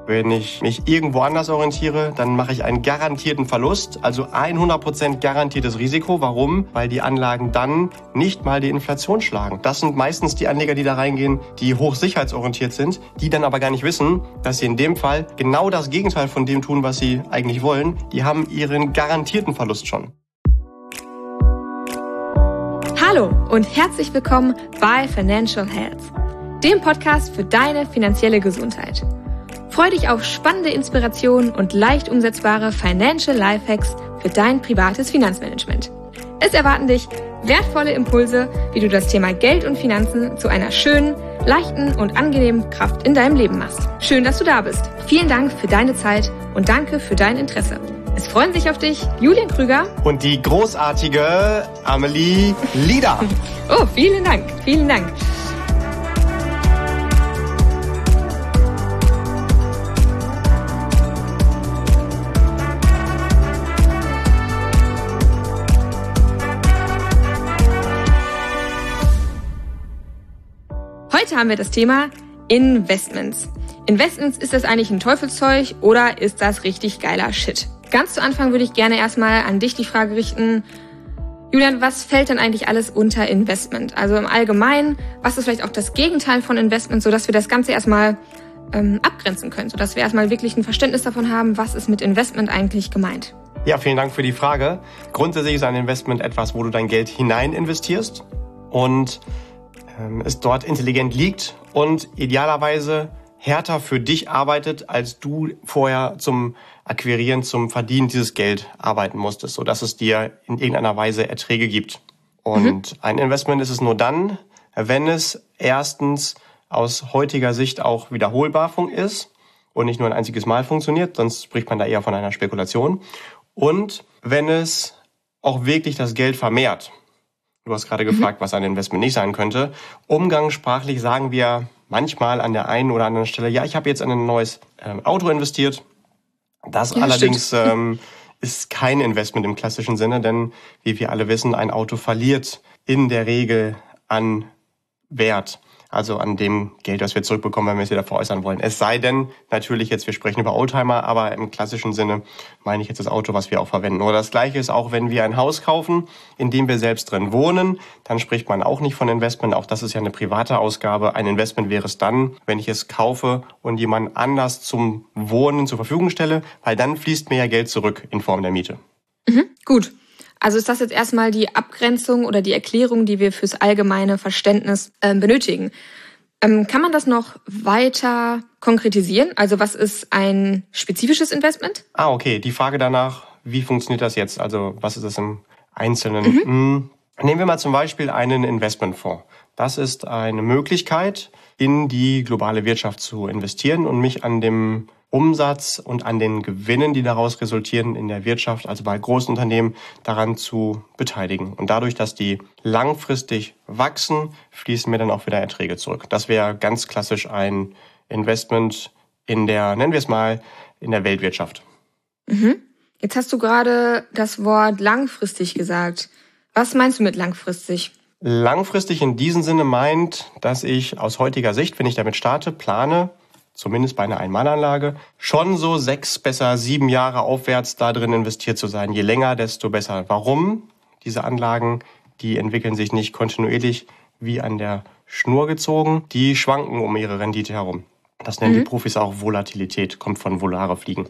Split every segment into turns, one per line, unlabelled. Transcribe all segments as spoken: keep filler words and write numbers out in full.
Wenn ich mich irgendwo anders orientiere, dann mache ich einen garantierten Verlust, also hundert Prozent garantiertes Risiko. Warum? Weil die Anlagen dann nicht mal die Inflation schlagen. Das sind meistens die Anleger, die da reingehen, die hochsicherheitsorientiert sind, die dann aber gar nicht wissen, dass sie in dem Fall genau das Gegenteil von dem tun, was sie eigentlich wollen. Die haben ihren garantierten Verlust schon.
Hallo und herzlich willkommen bei Financial Health, dem Podcast für deine finanzielle Gesundheit. Freu dich auf spannende Inspirationen und leicht umsetzbare Financial Lifehacks für dein privates Finanzmanagement. Es erwarten dich wertvolle Impulse, wie du das Thema Geld und Finanzen zu einer schönen, leichten und angenehmen Kraft in deinem Leben machst. Schön, dass du da bist. Vielen Dank für deine Zeit und danke für dein Interesse. Es freuen sich auf dich Julian Krüger
und die großartige Amelie Lieder.
Oh, vielen Dank, vielen Dank. Heute haben wir das Thema Investments. Investments, ist das eigentlich ein Teufelszeug oder ist das richtig geiler Shit? Ganz zu Anfang würde ich gerne erstmal an dich die Frage richten, Julian, was fällt denn eigentlich alles unter Investment? Also im Allgemeinen, was ist vielleicht auch das Gegenteil von Investment, sodass wir das Ganze erstmal ähm, abgrenzen können, sodass wir erstmal wirklich ein Verständnis davon haben, was ist mit Investment eigentlich gemeint?
Ja, vielen Dank für die Frage. Grundsätzlich ist ein Investment etwas, wo du dein Geld hinein investierst und ähm, es dort intelligent liegt und idealerweise härter für dich arbeitet, als du vorher zum Akquirieren, zum Verdienen dieses Geld arbeiten musstest, sodass es dir in irgendeiner Weise Erträge gibt. Und mhm. ein Investment ist es nur dann, wenn es erstens aus heutiger Sicht auch wiederholbar ist und nicht nur ein einziges Mal funktioniert, sonst spricht man da eher von einer Spekulation. Und wenn es auch wirklich das Geld vermehrt. Du hast gerade mhm. gefragt, was ein Investment nicht sein könnte. Umgangssprachlich sagen wir manchmal an der einen oder anderen Stelle, ja, ich habe jetzt in ein neues ähm, Auto investiert. Das ja, allerdings ähm, ist kein Investment im klassischen Sinne, denn wie wir alle wissen, ein Auto verliert in der Regel an Wert, also an dem Geld, das wir zurückbekommen, wenn wir es wieder veräußern wollen. Es sei denn, natürlich jetzt, wir sprechen über Oldtimer, aber im klassischen Sinne meine ich jetzt das Auto, was wir auch verwenden. Oder das Gleiche ist auch, wenn wir ein Haus kaufen, in dem wir selbst drin wohnen, dann spricht man auch nicht von Investment. Auch das ist ja eine private Ausgabe. Ein Investment wäre es dann, wenn ich es kaufe und jemand anders zum Wohnen zur Verfügung stelle, weil dann fließt mir ja Geld zurück in Form der Miete.
Mhm, gut. Also ist das jetzt erstmal die Abgrenzung oder die Erklärung, die wir fürs allgemeine Verständnis äh, benötigen. Ähm, kann man das noch weiter konkretisieren? Also was ist ein spezifisches Investment?
Ah, okay. Die Frage danach, wie funktioniert das jetzt? Also was ist das im Einzelnen? Mhm. Hm. Nehmen wir mal zum Beispiel einen Investmentfonds. Das ist eine Möglichkeit, in die globale Wirtschaft zu investieren und mich an dem Umsatz und an den Gewinnen, die daraus resultieren in der Wirtschaft, also bei großen Unternehmen, daran zu beteiligen. Und dadurch, dass die langfristig wachsen, fließen mir dann auch wieder Erträge zurück. Das wäre ganz klassisch ein Investment in der, nennen wir es mal, in der Weltwirtschaft.
Mhm. Jetzt hast du gerade das Wort langfristig gesagt. Was meinst du mit langfristig?
Langfristig in diesem Sinne meint, dass ich aus heutiger Sicht, wenn ich damit starte, plane, zumindest bei einer Einmalanlage, schon so sechs, besser sieben Jahre aufwärts da drin investiert zu sein. Je länger, desto besser. Warum? Diese Anlagen, die entwickeln sich nicht kontinuierlich wie an der Schnur gezogen. Die schwanken um ihre Rendite herum. Das nennen mhm. die Profis auch Volatilität, kommt von volare Fliegen.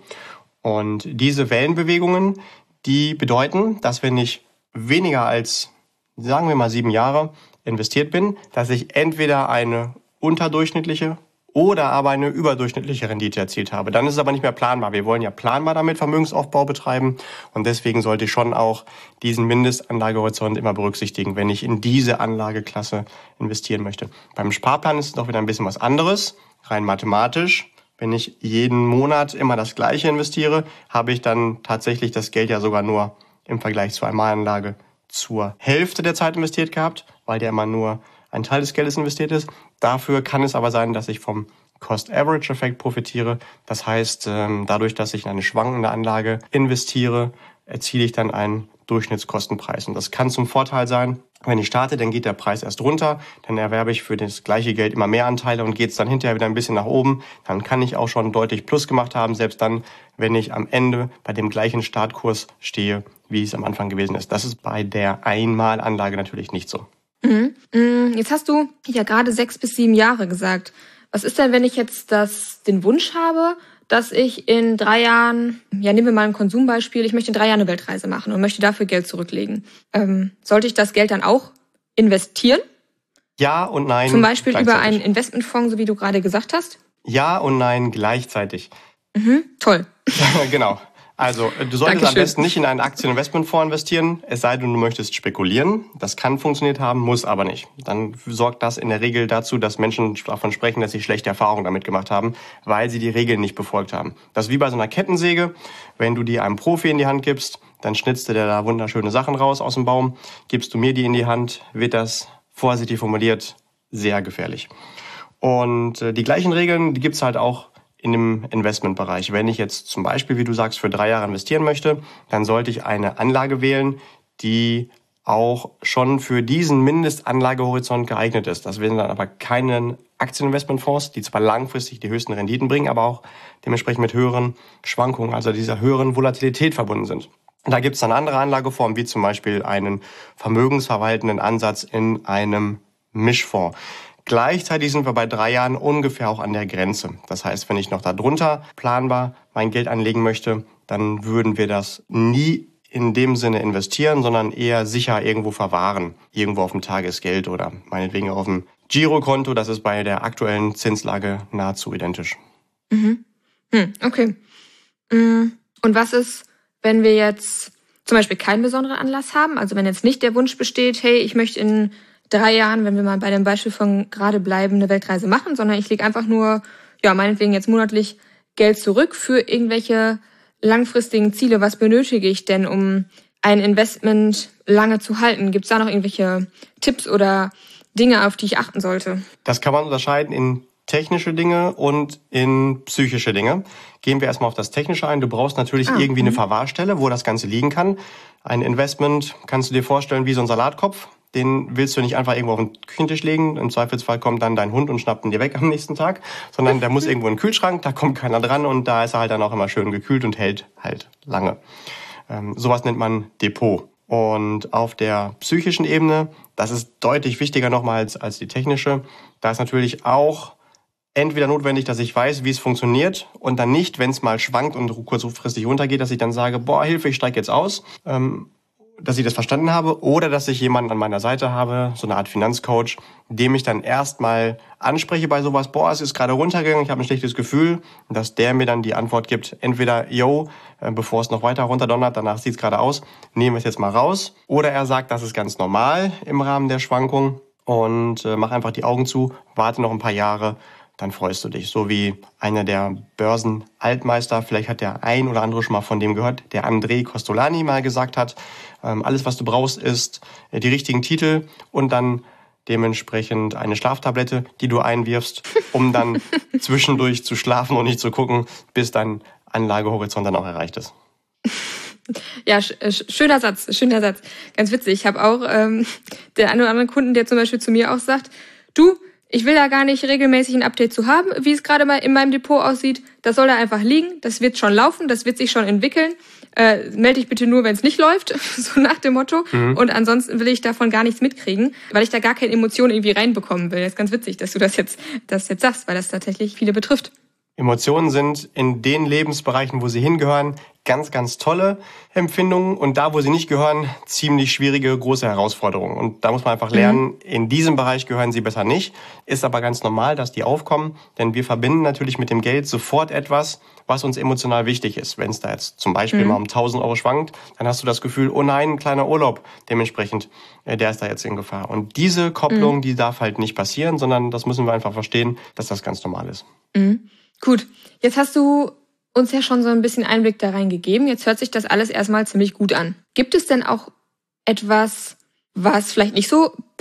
Und diese Wellenbewegungen, die bedeuten, dass wenn ich weniger als, sagen wir mal, sieben Jahre investiert bin, dass ich entweder eine unterdurchschnittliche oder aber eine überdurchschnittliche Rendite erzielt habe. Dann ist es aber nicht mehr planbar. Wir wollen ja planbar damit Vermögensaufbau betreiben und deswegen sollte ich schon auch diesen Mindestanlagehorizont immer berücksichtigen, wenn ich in diese Anlageklasse investieren möchte. Beim Sparplan ist es doch wieder ein bisschen was anderes, rein mathematisch. Wenn ich jeden Monat immer das Gleiche investiere, habe ich dann tatsächlich das Geld ja sogar nur im Vergleich zur Einmalanlage zur Hälfte der Zeit investiert gehabt, weil ja immer nur ein Teil des Geldes investiert ist. Dafür kann es aber sein, dass ich vom Cost-Average-Effekt profitiere. Das heißt, dadurch, dass ich in eine schwankende Anlage investiere, erziele ich dann einen Durchschnittskostenpreis. Und das kann zum Vorteil sein, Wenn ich starte, dann geht der Preis erst runter, dann erwerbe ich für das gleiche Geld immer mehr Anteile und geht es dann hinterher wieder ein bisschen nach oben. Dann kann ich auch schon deutlich Plus gemacht haben, selbst dann, wenn ich am Ende bei dem gleichen Startkurs stehe, wie es am Anfang gewesen ist. Das ist bei der Einmalanlage natürlich nicht so.
Mhm. Jetzt hast du ja gerade sechs bis sieben Jahre gesagt. Was ist denn, wenn ich jetzt das, den Wunsch habe, dass ich in drei Jahren, ja, nehmen wir mal ein Konsumbeispiel, ich möchte in drei Jahren eine Weltreise machen und möchte dafür Geld zurücklegen. Ähm, sollte ich das Geld dann auch investieren?
Ja und nein.
Zum Beispiel über einen Investmentfonds, so wie du gerade gesagt hast?
Ja und nein gleichzeitig.
Mhm, toll.
Genau. Also du solltest Dankeschön. Am besten nicht in einen Aktieninvestmentfonds investieren, es sei denn, du möchtest spekulieren. Das kann funktioniert haben, muss aber nicht. Dann sorgt das in der Regel dazu, dass Menschen davon sprechen, dass sie schlechte Erfahrungen damit gemacht haben, weil sie die Regeln nicht befolgt haben. Das ist wie bei so einer Kettensäge. Wenn du die einem Profi in die Hand gibst, dann schnitzt der da wunderschöne Sachen raus aus dem Baum. Gibst du mir die in die Hand, wird das, vorsichtig formuliert, sehr gefährlich. Und äh, die gleichen Regeln, die gibt's halt auch in dem Investmentbereich. Wenn ich jetzt zum Beispiel, wie du sagst, für drei Jahre investieren möchte, dann sollte ich eine Anlage wählen, die auch schon für diesen Mindestanlagehorizont geeignet ist. Das wären dann aber keine Aktieninvestmentfonds, die zwar langfristig die höchsten Renditen bringen, aber auch dementsprechend mit höheren Schwankungen, also dieser höheren Volatilität verbunden sind. Da gibt es dann andere Anlageformen, wie zum Beispiel einen vermögensverwaltenden Ansatz in einem Mischfonds. Gleichzeitig sind wir bei drei Jahren ungefähr auch an der Grenze. Das heißt, wenn ich noch darunter planbar mein Geld anlegen möchte, dann würden wir das nie in dem Sinne investieren, sondern eher sicher irgendwo verwahren. Irgendwo auf dem Tagesgeld oder meinetwegen auf dem Girokonto. Das ist bei der aktuellen Zinslage nahezu identisch.
Mhm. Hm, okay. Und was ist, wenn wir jetzt zum Beispiel keinen besonderen Anlass haben? Also wenn jetzt nicht der Wunsch besteht, hey, ich möchte in drei Jahren, wenn wir mal bei dem Beispiel von gerade bleiben, eine Weltreise machen, sondern ich lege einfach nur, ja, meinetwegen jetzt monatlich Geld zurück für irgendwelche langfristigen Ziele. Was benötige ich denn, um ein Investment lange zu halten? Gibt es da noch irgendwelche Tipps oder Dinge, auf die ich achten sollte?
Das kann man unterscheiden in technische Dinge und in psychische Dinge. Gehen wir erstmal auf das Technische ein. Du brauchst natürlich ah, irgendwie eine Verwahrstelle, wo das Ganze liegen kann. Ein Investment kannst du dir vorstellen wie so ein Salatkopf. Den willst du nicht einfach irgendwo auf den Küchentisch legen. Im Zweifelsfall kommt dann dein Hund und schnappt ihn dir weg am nächsten Tag. Sondern der muss irgendwo in den Kühlschrank, da kommt keiner dran und da ist er halt dann auch immer schön gekühlt und hält halt lange. Ähm, sowas nennt man Depot. Und auf der psychischen Ebene, das ist deutlich wichtiger nochmal als, als die technische, da ist natürlich auch entweder notwendig, dass ich weiß, wie es funktioniert und dann nicht, wenn es mal schwankt und kurzfristig runtergeht, dass ich dann sage, boah, Hilfe, ich steige jetzt aus. Ähm, dass ich das verstanden habe oder dass ich jemanden an meiner Seite habe, so eine Art Finanzcoach, dem ich dann erstmal anspreche bei sowas, boah, es ist gerade runtergegangen, ich habe ein schlechtes Gefühl, dass der mir dann die Antwort gibt, entweder, yo, bevor es noch weiter runterdonnert, danach sieht es gerade aus, nehmen wir es jetzt mal raus, oder er sagt, das ist ganz normal im Rahmen der Schwankung und äh, mach einfach die Augen zu, warte noch ein paar Jahre, dann freust du dich. So wie einer der Börsen-Altmeister, vielleicht hat der ein oder andere schon mal von dem gehört, der André Costolani mal gesagt hat, ähm, alles, was du brauchst, ist äh, die richtigen Titel und dann dementsprechend eine Schlaftablette, die du einwirfst, um dann zwischendurch zu schlafen und nicht zu gucken, bis dein Anlagehorizont dann auch erreicht ist.
Ja, sch- schöner Satz, schöner Satz. Ganz witzig. Ich habe auch ähm, den einen oder anderen Kunden, der zum Beispiel zu mir auch sagt, du, ich will da gar nicht regelmäßig ein Update zu haben, wie es gerade mal in meinem Depot aussieht. Das soll da einfach liegen, das wird schon laufen, das wird sich schon entwickeln. Äh, melde dich bitte nur, wenn es nicht läuft, so nach dem Motto. Mhm. Und ansonsten will ich davon gar nichts mitkriegen, weil ich da gar keine Emotionen irgendwie reinbekommen will. Das ist ganz witzig, dass du das jetzt, das jetzt sagst, weil das tatsächlich viele betrifft.
Emotionen sind in den Lebensbereichen, wo sie hingehören, ganz, ganz tolle Empfindungen und da, wo sie nicht gehören, ziemlich schwierige, große Herausforderungen. Und da muss man einfach lernen, mhm. in diesem Bereich gehören sie besser nicht. Ist aber ganz normal, dass die aufkommen, denn wir verbinden natürlich mit dem Geld sofort etwas, was uns emotional wichtig ist. Wenn es da jetzt zum Beispiel mhm. mal um tausend Euro schwankt, dann hast du das Gefühl, oh nein, ein kleiner Urlaub, dementsprechend, der ist da jetzt in Gefahr. Und diese Kopplung, mhm. die darf halt nicht passieren, sondern das müssen wir einfach verstehen, dass das ganz normal ist.
Mhm. Gut, jetzt hast du uns ja schon so ein bisschen Einblick da rein gegeben. Jetzt hört sich das alles erstmal ziemlich gut an. Gibt es denn auch etwas, was vielleicht nicht so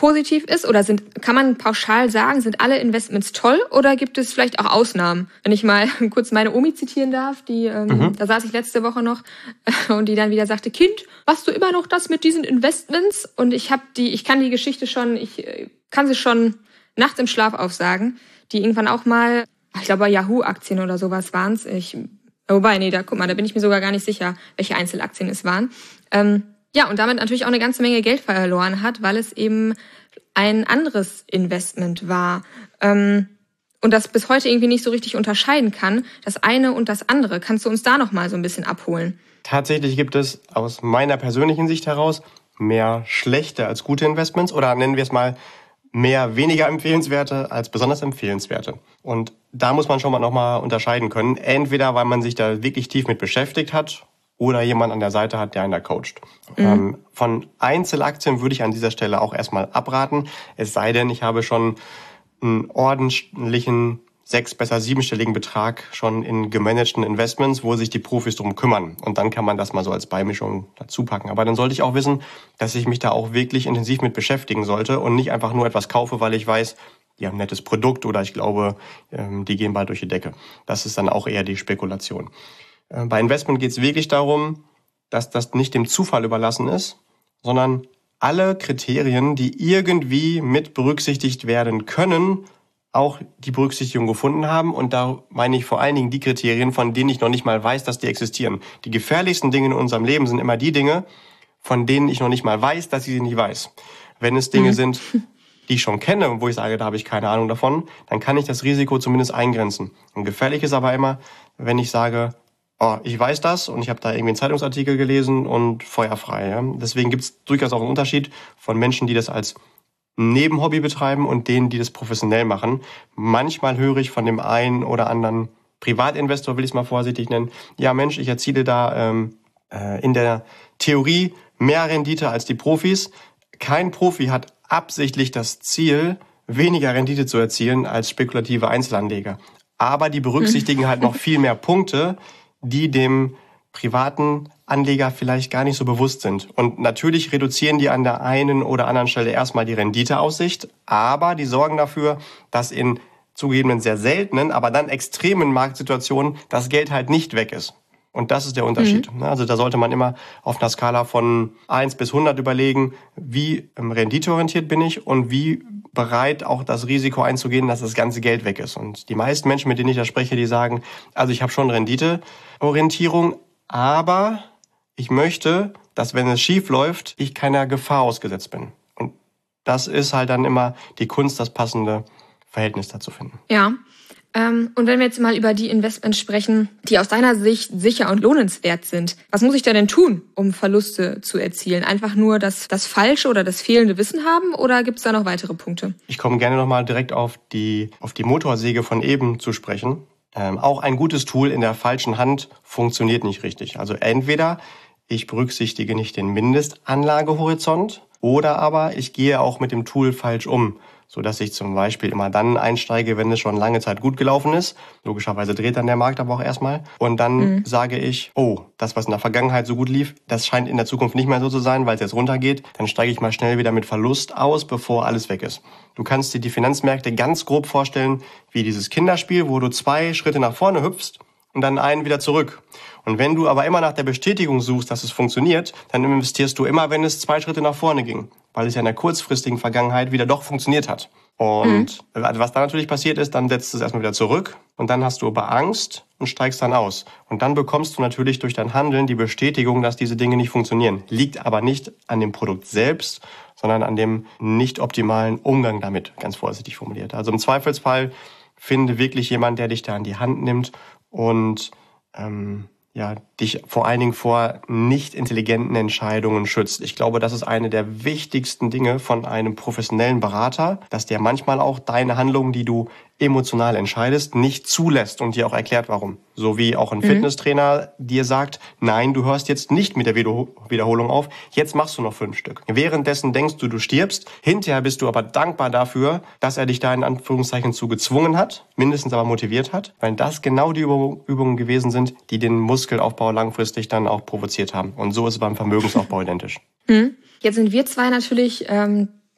positiv ist? Oder sind, kann man pauschal sagen, sind alle Investments toll oder gibt es vielleicht auch Ausnahmen? Wenn ich mal kurz meine Omi zitieren darf, die ähm, mhm. da saß ich letzte Woche noch äh, und die dann wieder sagte, Kind, machst du immer noch das mit diesen Investments? Und ich habe die, ich kann die Geschichte schon, ich äh, kann sie schon nachts im Schlaf aufsagen, die irgendwann auch mal, ich glaube Yahoo-Aktien oder sowas waren es. Ich, wobei, nee, da guck mal, da bin ich mir sogar gar nicht sicher, welche Einzelaktien es waren. Ähm, Ja, und damit natürlich auch eine ganze Menge Geld verloren hat, weil es eben ein anderes Investment war. Ähm, und das bis heute irgendwie nicht so richtig unterscheiden kann, das eine und das andere. Kannst du uns da noch mal so ein bisschen abholen?
Tatsächlich gibt es aus meiner persönlichen Sicht heraus mehr schlechte als gute Investments oder nennen wir es mal mehr weniger empfehlenswerte als besonders empfehlenswerte. Und da muss man schon mal noch mal unterscheiden können. Entweder, weil man sich da wirklich tief mit beschäftigt hat oder jemand an der Seite hat, der einen da coacht. Mhm. Ähm, von Einzelaktien würde ich an dieser Stelle auch erstmal abraten. Es sei denn, ich habe schon einen ordentlichen, sechs-, besser siebenstelligen Betrag schon in gemanagten Investments, wo sich die Profis drum kümmern. Und dann kann man das mal so als Beimischung dazu packen. Aber dann sollte ich auch wissen, dass ich mich da auch wirklich intensiv mit beschäftigen sollte und nicht einfach nur etwas kaufe, weil ich weiß, die haben ein nettes Produkt oder ich glaube, die gehen bald durch die Decke. Das ist dann auch eher die Spekulation. Bei Investment geht es wirklich darum, dass das nicht dem Zufall überlassen ist, sondern alle Kriterien, die irgendwie mit berücksichtigt werden können, auch die Berücksichtigung gefunden haben. Und da meine ich vor allen Dingen die Kriterien, von denen ich noch nicht mal weiß, dass die existieren. Die gefährlichsten Dinge in unserem Leben sind immer die Dinge, von denen ich noch nicht mal weiß, dass ich sie nicht weiß. Wenn es Dinge mhm. sind, die ich schon kenne und wo ich sage, da habe ich keine Ahnung davon, dann kann ich das Risiko zumindest eingrenzen. Und gefährlich ist aber immer, wenn ich sage, oh, ich weiß das und ich habe da irgendwie einen Zeitungsartikel gelesen und feuerfrei. Ja? Deswegen gibt es durchaus auch einen Unterschied von Menschen, die das als Nebenhobby betreiben und denen, die das professionell machen. Manchmal höre ich von dem einen oder anderen Privatinvestor, will ich es mal vorsichtig nennen, ja Mensch, ich erziele da ähm, äh, in der Theorie mehr Rendite als die Profis. Kein Profi hat absichtlich das Ziel, weniger Rendite zu erzielen als spekulative Einzelanleger. Aber die berücksichtigen halt noch viel mehr Punkte, die dem privaten Anleger vielleicht gar nicht so bewusst sind. Und natürlich reduzieren die an der einen oder anderen Stelle erstmal die Renditeaussicht, aber die sorgen dafür, dass in zugegebenen sehr seltenen, aber dann extremen Marktsituationen das Geld halt nicht weg ist. Und das ist der Unterschied. Mhm. Also da sollte man immer auf einer Skala von eins bis hundert überlegen, wie renditeorientiert bin ich und wie bereit auch das Risiko einzugehen, dass das ganze Geld weg ist. Und die meisten Menschen, mit denen ich da spreche, die sagen, also ich habe schon Renditeorientierung, aber ich möchte, dass wenn es schief läuft, ich keiner Gefahr ausgesetzt bin. Und das ist halt dann immer die Kunst, das passende Verhältnis dazu finden.
Ja. Und wenn wir jetzt mal über die Investments sprechen, die aus deiner Sicht sicher und lohnenswert sind, was muss ich da denn tun, um Verluste zu erzielen? Einfach nur das, das falsche oder das fehlende Wissen haben oder gibt es da noch weitere Punkte?
Ich komme gerne nochmal direkt auf die, auf die Motorsäge von eben zu sprechen. Ähm, auch ein gutes Tool in der falschen Hand funktioniert nicht richtig. Also entweder ich berücksichtige nicht den Mindestanlagehorizont oder aber ich gehe auch mit dem Tool falsch um, sodass ich zum Beispiel immer dann einsteige, wenn es schon lange Zeit gut gelaufen ist. Logischerweise dreht dann der Markt aber auch erstmal. Und dann mhm. sage ich, oh, das, was in der Vergangenheit so gut lief, das scheint in der Zukunft nicht mehr so zu sein, weil es jetzt runtergeht. Dann steige ich mal schnell wieder mit Verlust aus, bevor alles weg ist. Du kannst dir die Finanzmärkte ganz grob vorstellen wie dieses Kinderspiel, wo du zwei Schritte nach vorne hüpfst und dann einen wieder zurück. Und wenn du aber immer nach der Bestätigung suchst, dass es funktioniert, dann investierst du immer, wenn es zwei Schritte nach vorne ging, weil es ja in der kurzfristigen Vergangenheit wieder doch funktioniert hat. Und mhm. was dann natürlich passiert ist, dann setzt es erstmal wieder zurück und dann hast du aber Angst und steigst dann aus. Und dann bekommst du natürlich durch dein Handeln die Bestätigung, dass diese Dinge nicht funktionieren. Liegt aber nicht an dem Produkt selbst, sondern an dem nicht optimalen Umgang damit, ganz vorsichtig formuliert. Also im Zweifelsfall finde wirklich jemand, der dich da an die Hand nimmt und ähm, ja, dich vor allen Dingen vor nicht intelligenten Entscheidungen schützt. Ich glaube, das ist eine der wichtigsten Dinge von einem professionellen Berater, dass der manchmal auch deine Handlungen, die du emotional entscheidest, nicht zulässt und dir auch erklärt, warum. So wie auch ein mhm. Fitnesstrainer dir sagt, nein, du hörst jetzt nicht mit der Wiederholung auf, jetzt machst du noch fünf Stück. Währenddessen denkst du, du stirbst, hinterher bist du aber dankbar dafür, dass er dich da in Anführungszeichen zu gezwungen hat, mindestens aber motiviert hat, weil das genau die Übungen gewesen sind, die den Muskelaufbau langfristig dann auch provoziert haben. Und so ist es beim Vermögensaufbau identisch.
Mhm. Jetzt sind wir zwei natürlich ähm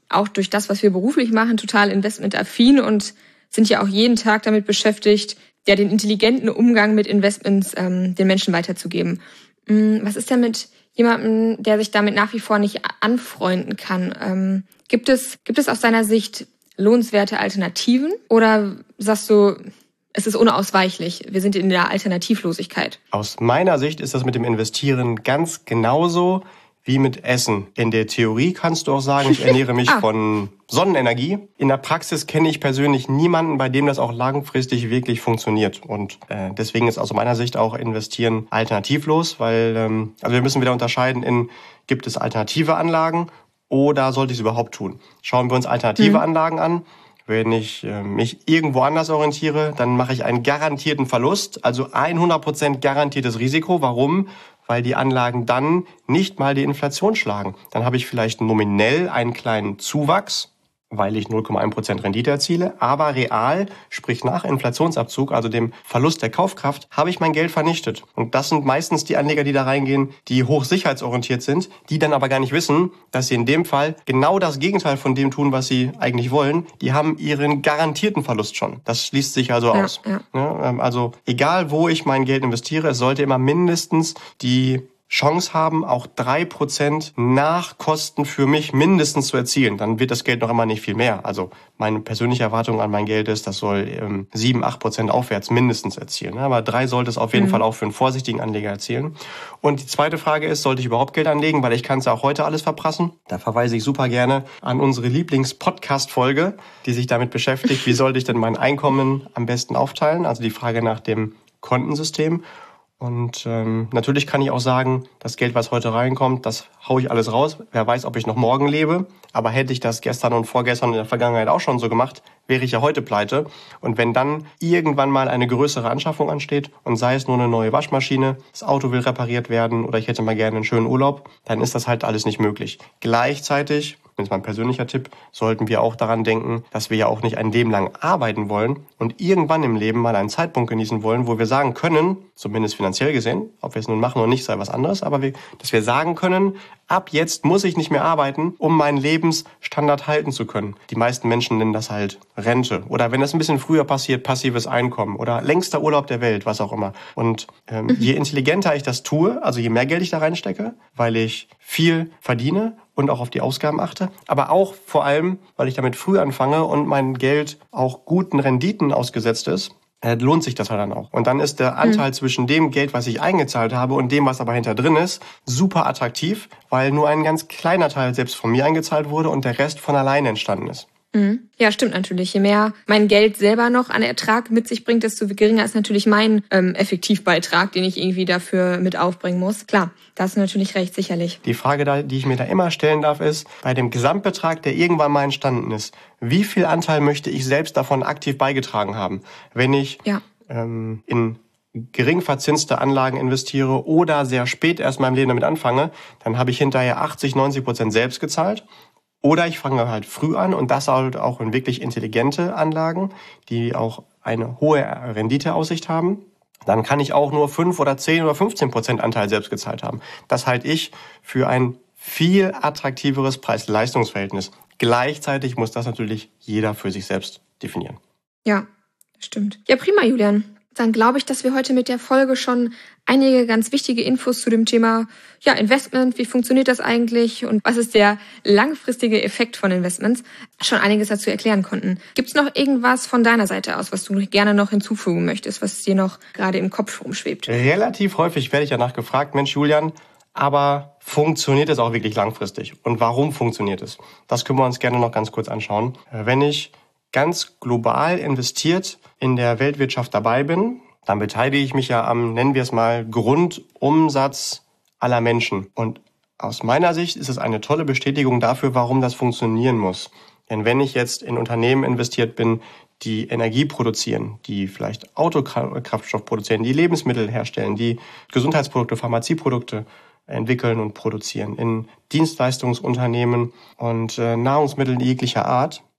auch durch das, was wir beruflich machen, total investmentaffin und sind ja auch jeden Tag damit beschäftigt, ja, den intelligenten Umgang mit Investments ähm, den Menschen weiterzugeben. Was ist denn mit jemandem, der sich damit nach wie vor nicht anfreunden kann? Ähm, gibt es, gibt es aus deiner Sicht lohnenswerte Alternativen? Oder sagst du, es ist unausweichlich, wir sind in der Alternativlosigkeit?
Aus meiner Sicht ist das mit dem Investieren ganz genauso wie mit Essen. In der Theorie kannst du auch sagen, ich ernähre mich ah. von Sonnenenergie. In der Praxis kenne ich persönlich niemanden, bei dem das auch langfristig wirklich funktioniert. Und äh, deswegen ist aus meiner Sicht auch Investieren alternativlos, weil ähm, also wir müssen wieder unterscheiden in, gibt es alternative Anlagen oder sollte ich es überhaupt tun? Schauen wir uns alternative mhm. Anlagen an. Wenn ich äh, mich irgendwo anders orientiere, dann mache ich einen garantierten Verlust, also hundert Prozent garantiertes Risiko. Warum? Weil die Anlagen dann nicht mal die Inflation schlagen. Dann habe ich vielleicht nominell einen kleinen Zuwachs, weil ich null Komma eins Prozent Rendite erziele, aber real, sprich nach Inflationsabzug, also dem Verlust der Kaufkraft, habe ich mein Geld vernichtet. Und das sind meistens die Anleger, die da reingehen, die hochsicherheitsorientiert sind, die dann aber gar nicht wissen, dass sie in dem Fall genau das Gegenteil von dem tun, was sie eigentlich wollen. Die haben ihren garantierten Verlust schon. Das schließt sich also
ja,
aus.
Ja.
Also egal, wo ich mein Geld investiere, es sollte immer mindestens die Chance haben, auch drei Prozent Nachkosten für mich mindestens zu erzielen. Dann wird das Geld noch immer nicht viel mehr. Also meine persönliche Erwartung an mein Geld ist, das soll ähm, sieben, acht Prozent aufwärts mindestens erzielen. Aber drei sollte es auf jeden mhm. Fall auch für einen vorsichtigen Anleger erzielen. Und die zweite Frage ist, sollte ich überhaupt Geld anlegen? Weil ich kann es ja auch heute alles verprassen. Da verweise ich super gerne an unsere Lieblings-Podcast-Folge, die sich damit beschäftigt, wie sollte ich denn mein Einkommen am besten aufteilen? Also die Frage nach dem Kontensystem. Und ähm, natürlich kann ich auch sagen, das Geld, was heute reinkommt, das haue ich alles raus. Wer weiß, ob ich noch morgen lebe. Aber hätte ich das gestern und vorgestern in der Vergangenheit auch schon so gemacht, wäre ich ja heute pleite. Und wenn dann irgendwann mal eine größere Anschaffung ansteht und sei es nur eine neue Waschmaschine, das Auto will repariert werden oder ich hätte mal gerne einen schönen Urlaub, dann ist das halt alles nicht möglich. Gleichzeitig, das ist mein persönlicher Tipp, sollten wir auch daran denken, dass wir ja auch nicht ein Leben lang arbeiten wollen und irgendwann im Leben mal einen Zeitpunkt genießen wollen, wo wir sagen können, zumindest finanziell gesehen, ob wir es nun machen oder nicht, sei was anderes, aber wir, dass wir sagen können, ab jetzt muss ich nicht mehr arbeiten, um meinen Lebensstandard halten zu können. Die meisten Menschen nennen das halt Rente oder wenn das ein bisschen früher passiert, passives Einkommen oder längster Urlaub der Welt, was auch immer. Und ähm, je intelligenter ich das tue, also je mehr Geld ich da reinstecke, weil ich viel verdiene und auch auf die Ausgaben achte, aber auch vor allem, weil ich damit früh anfange und mein Geld auch guten Renditen ausgesetzt ist, äh, lohnt sich das halt dann auch. Und dann ist der Anteil mhm. zwischen dem Geld, was ich eingezahlt habe und dem, was aber hinter drin ist, super attraktiv, weil nur ein ganz kleiner Teil selbst von mir eingezahlt wurde und der Rest von alleine entstanden ist.
Ja, stimmt natürlich. Je mehr mein Geld selber noch an Ertrag mit sich bringt, desto geringer ist natürlich mein ähm, Effektivbeitrag, den ich irgendwie dafür mit aufbringen muss. Klar, da hast du natürlich recht, sicherlich.
Die Frage, da, die ich mir da immer stellen darf, ist, bei dem Gesamtbetrag, der irgendwann mal entstanden ist, wie viel Anteil möchte ich selbst davon aktiv beigetragen haben? Wenn ich ja. ähm, in gering verzinste Anlagen investiere oder sehr spät erst in meinem Leben damit anfange, dann habe ich hinterher achtzig, neunzig Prozent selbst gezahlt. Oder ich fange halt früh an und das halt auch in wirklich intelligente Anlagen, die auch eine hohe Renditeaussicht haben. Dann kann ich auch nur fünf oder zehn oder fünfzehn Prozent Anteil selbst gezahlt haben. Das halte ich für ein viel attraktiveres Preis-Leistungs-Verhältnis. Gleichzeitig muss das natürlich jeder für sich selbst definieren.
Ja, stimmt. Ja, prima, Julian. Dann glaube ich, dass wir heute mit der Folge schon einige ganz wichtige Infos zu dem Thema ja, Investment, wie funktioniert das eigentlich und was ist der langfristige Effekt von Investments, schon einiges dazu erklären konnten. Gibt es noch irgendwas von deiner Seite aus, was du gerne noch hinzufügen möchtest, was dir noch gerade im Kopf rumschwebt?
Relativ häufig werde ich danach gefragt, Mensch Julian, aber funktioniert es auch wirklich langfristig? Und warum funktioniert es? Das können wir uns gerne noch ganz kurz anschauen. Wenn ich ganz global investiert in der Weltwirtschaft dabei bin, dann beteilige ich mich ja am, nennen wir es mal, Grundumsatz aller Menschen. Und aus meiner Sicht ist es eine tolle Bestätigung dafür, warum das funktionieren muss. Denn wenn ich jetzt in Unternehmen investiert bin, die Energie produzieren, die vielleicht Autokraftstoff produzieren, die Lebensmittel herstellen, die Gesundheitsprodukte, Pharmazieprodukte entwickeln und produzieren, in Dienstleistungsunternehmen und äh, Nahrungsmittel jeglicher Art,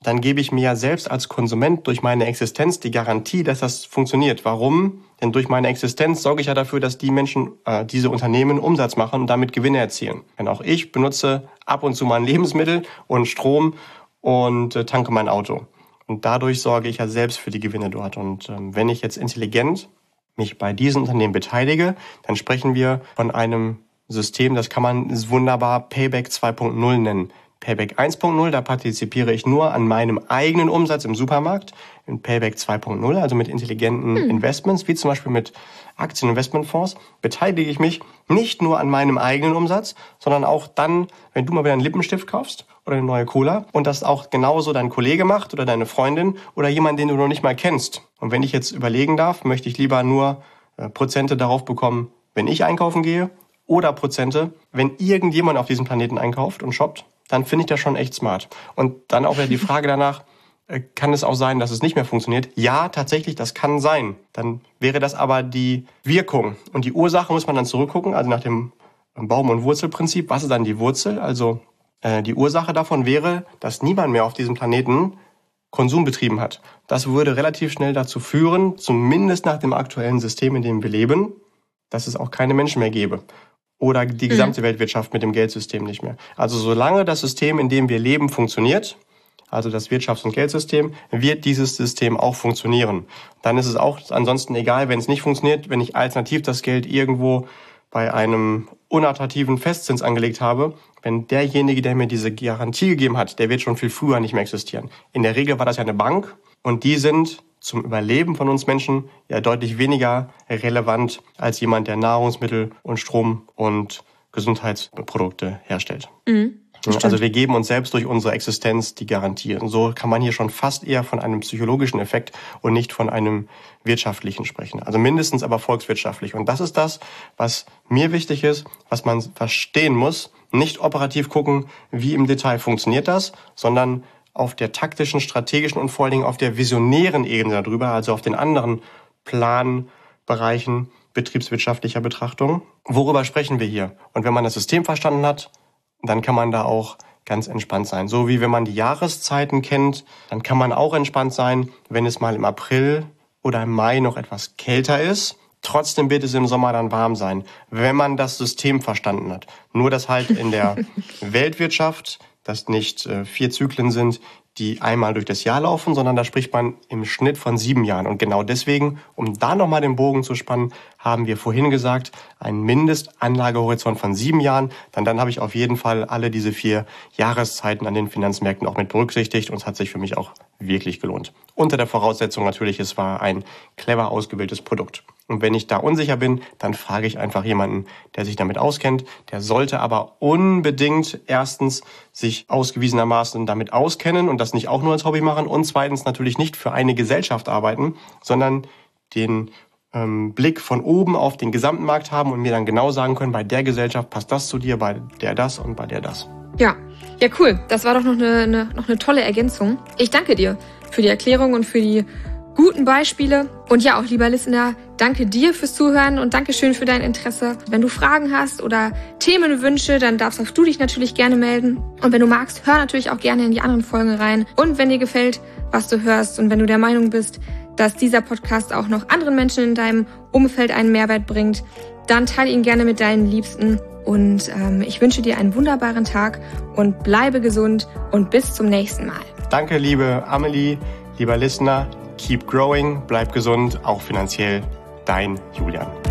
dann gebe ich mir ja selbst als Konsument durch meine Existenz die Garantie, dass das funktioniert. Warum? Denn durch meine Existenz sorge ich ja dafür, dass die Menschen, äh, diese Unternehmen Umsatz machen und damit Gewinne erzielen. Denn auch ich benutze ab und zu mal ein Lebensmittel und Strom und äh, tanke mein Auto. Und dadurch sorge ich ja selbst für die Gewinne dort. Und ähm, wenn ich jetzt intelligent mich bei diesen Unternehmen beteilige, dann sprechen wir von einem System, das kann man wunderbar Payback zwei Punkt null nennen. Payback eins Punkt null, da partizipiere ich nur an meinem eigenen Umsatz im Supermarkt. In Payback zwei Punkt null, also mit intelligenten hm. Investments, wie zum Beispiel mit Aktieninvestmentfonds, beteilige ich mich nicht nur an meinem eigenen Umsatz, sondern auch dann, wenn du mal wieder einen Lippenstift kaufst oder eine neue Cola und das auch genauso dein Kollege macht oder deine Freundin oder jemand, den du noch nicht mal kennst. Und wenn ich jetzt überlegen darf, möchte ich lieber nur äh, Prozente darauf bekommen, wenn ich einkaufen gehe oder Prozente, wenn irgendjemand auf diesem Planeten einkauft und shoppt, dann finde ich das schon echt smart. Und dann auch wieder die Frage danach, kann es auch sein, dass es nicht mehr funktioniert? Ja, tatsächlich, das kann sein. Dann wäre das aber die Wirkung. Und die Ursache muss man dann zurückgucken, also nach dem Baum- und Wurzelprinzip. Was ist dann die Wurzel? Also äh, die Ursache davon wäre, dass niemand mehr auf diesem Planeten Konsum betrieben hat. Das würde relativ schnell dazu führen, zumindest nach dem aktuellen System, in dem wir leben, dass es auch keine Menschen mehr gäbe. Oder die gesamte mhm. Weltwirtschaft mit dem Geldsystem nicht mehr. Also solange das System, in dem wir leben, funktioniert, also das Wirtschafts- und Geldsystem, wird dieses System auch funktionieren. Dann ist es auch ansonsten egal, wenn es nicht funktioniert, wenn ich alternativ das Geld irgendwo bei einem unattraktiven Festzins angelegt habe, wenn derjenige, der mir diese Garantie gegeben hat, der wird schon viel früher nicht mehr existieren. In der Regel war das ja eine Bank und die sind zum Überleben von uns Menschen ja deutlich weniger relevant als jemand, der Nahrungsmittel und Strom und Gesundheitsprodukte herstellt. Mhm, also wir geben uns selbst durch unsere Existenz die Garantie. Und so kann man hier schon fast eher von einem psychologischen Effekt und nicht von einem wirtschaftlichen sprechen. Also mindestens aber volkswirtschaftlich. Und das ist das, was mir wichtig ist, was man verstehen muss. Nicht operativ gucken, wie im Detail funktioniert das, sondern auf der taktischen, strategischen und vor allen Dingen auf der visionären Ebene darüber, also auf den anderen Planbereichen betriebswirtschaftlicher Betrachtung. Worüber sprechen wir hier? Und wenn man das System verstanden hat, dann kann man da auch ganz entspannt sein. So wie wenn man die Jahreszeiten kennt, dann kann man auch entspannt sein, wenn es mal im April oder im Mai noch etwas kälter ist. Trotzdem wird es im Sommer dann warm sein, wenn man das System verstanden hat. Nur dass halt in der Weltwirtschaft das nicht äh, vier Zyklen sind, die einmal durch das Jahr laufen, sondern da spricht man im Schnitt von sieben Jahren. Und genau deswegen, um da nochmal den Bogen zu spannen, haben wir vorhin gesagt, einen Mindestanlagehorizont von sieben Jahren. Dann, dann habe ich auf jeden Fall alle diese vier Jahreszeiten an den Finanzmärkten auch mit berücksichtigt und es hat sich für mich auch wirklich gelohnt. Unter der Voraussetzung natürlich, es war ein clever ausgewähltes Produkt. Und wenn ich da unsicher bin, dann frage ich einfach jemanden, der sich damit auskennt. Der sollte aber unbedingt erstens sich ausgewiesenermaßen damit auskennen und das nicht auch nur als Hobby machen und zweitens natürlich nicht für eine Gesellschaft arbeiten, sondern den ähm, Blick von oben auf den gesamten Markt haben und mir dann genau sagen können, bei der Gesellschaft passt das zu dir, bei der das und bei der das.
Ja, ja cool. Das war doch noch eine, eine, noch eine tolle Ergänzung. Ich danke dir für die Erklärung und für die guten Beispiele. Und ja, auch lieber Listener, danke dir fürs Zuhören und danke schön für dein Interesse. Wenn du Fragen hast oder Themenwünsche, dann darfst auch du dich natürlich gerne melden. Und wenn du magst, hör natürlich auch gerne in die anderen Folgen rein. Und wenn dir gefällt, was du hörst und wenn du der Meinung bist, dass dieser Podcast auch noch anderen Menschen in deinem Umfeld einen Mehrwert bringt, dann teile ihn gerne mit deinen Liebsten. Und ähm, ich wünsche dir einen wunderbaren Tag und bleibe gesund und bis zum nächsten Mal.
Danke, liebe Amelie, lieber Listener. Keep growing, bleib gesund, auch finanziell. Dein Julian.